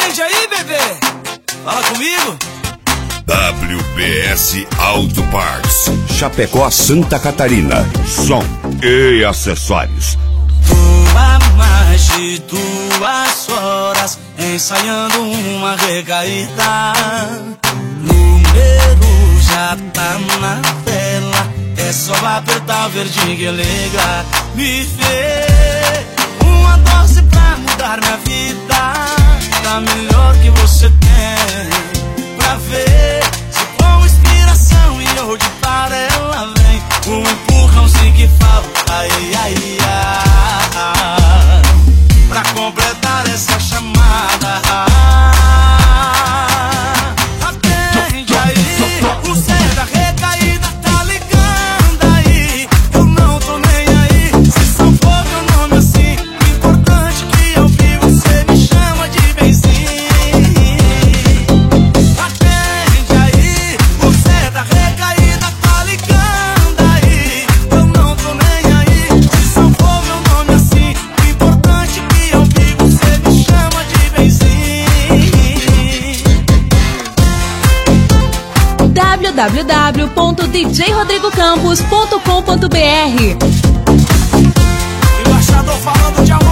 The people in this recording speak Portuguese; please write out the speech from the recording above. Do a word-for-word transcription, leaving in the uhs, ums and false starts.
Atende aí, bebê. Fala comigo. W B S Auto Parts, Chapecó, Santa Catarina. Som e acessórios. Tô há mais de duas horas ensaiando uma recaída. Número já tá na tela, é só apertar o verdinho que liga. Me vê uma dose pra mudar minha vida, tá melhor que você tem. Pra ver se com inspiração e eu de para ela vem. Um empurrãozinho que falta, ai, ai, ai, pra completar essa chamada. Atende aí, o Zé da recaída tá ligando aí. Eu não tô nem aí, se só for meu nome assim. O importante que eu vi, você me chama de benzinho. Atende aí, o Zé da recaída tá ligando aí. Eu não tô nem aí, se só for meu nome assim. O importante que eu vi, você me chama de benzinho. w w w ponto d j rodrigo campos ponto com ponto b r Embaixador falando de amor.